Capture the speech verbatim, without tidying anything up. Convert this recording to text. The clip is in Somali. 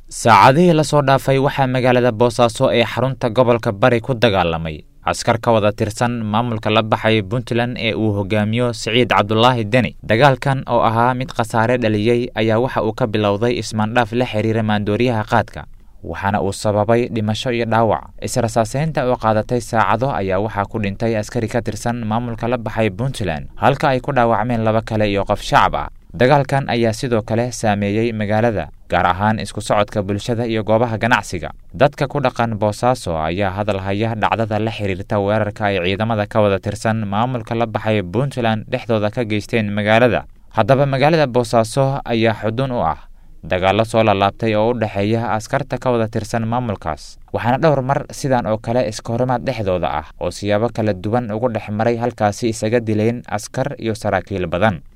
saacadihii la soo dhaafay waxaa magaalada Boosaaso ee xarunta gobolka Bari ku dagaalamay askar ka wada tirsan maamulka la baxay Puntland ee uu hogaamiyo Siciid Cabdullaahi Deni. Dagaalkan oo ahaa mid khasaare dhaliyay ayaa waxa uu ka bilowday ismaandhaaf la xiriira maandooriyaha qaadka, waxaana uu sababay dhimasho iyo dhaawac. Israsaaseynta oo qaadatay saacado ayaa waxaa ku dhintay askari ka tirsan maamulka la baxay Puntland, halka ay ku dhaawacmeen laba kale iyo qof shacab ah. Dagaalkan ayaa sidoo kale saameeyay magaalada, gaar ahaan isku socodka bulshada iyo goobaha ganacsiga. Dadka ku dhaqan Boosaaso ayaa hadal haya dhacdada la xiriirta weerarka ay ciidamada ka wada tirsan maamulka la baxay Puntland dhexdooda ka geysteen magaalada. Haddaba magaalada Boosaaso ayaa xudun u ah dagaallo soo laabtay oo u dhaxeeya askarta ka wada tirsan maamulkaas, waxaana dhowr mar sidan oo kale iska horimaad dhexdooda ah oo siyaabo kala duwan ugu dhex maray halkaasi isaga dileen askar iyo saraakiil badan.